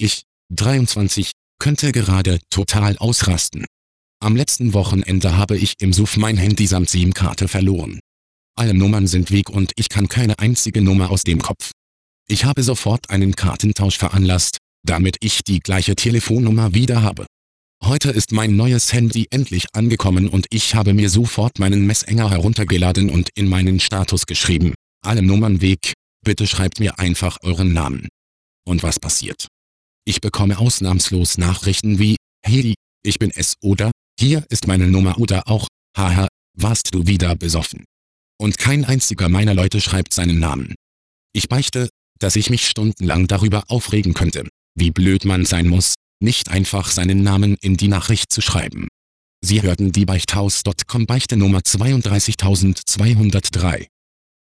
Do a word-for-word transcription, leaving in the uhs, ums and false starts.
Ich, dreiundzwanzig, könnte gerade total ausrasten. Am letzten Wochenende habe ich im Suff mein Handy samt SIM-Karte verloren. Alle Nummern sind weg und ich kann keine einzige Nummer aus dem Kopf. Ich habe sofort einen Kartentausch veranlasst, damit ich die gleiche Telefonnummer wieder habe. Heute ist mein neues Handy endlich angekommen und ich habe mir sofort meinen Messenger heruntergeladen und in meinen Status geschrieben: Alle Nummern weg, bitte schreibt mir einfach euren Namen. Und was passiert? Ich bekomme ausnahmslos Nachrichten wie: Hey, ich bin es oder hier ist meine Nummer oder auch: Haha, warst du wieder besoffen? Und kein einziger meiner Leute schreibt seinen Namen. Ich beichte, dass ich mich stundenlang darüber aufregen könnte, wie blöd man sein muss, nicht einfach seinen Namen in die Nachricht zu schreiben. Sie hörten die Beichthaus Punkt com Beichte Nummer zweiunddreißigtausendzweihundertdrei.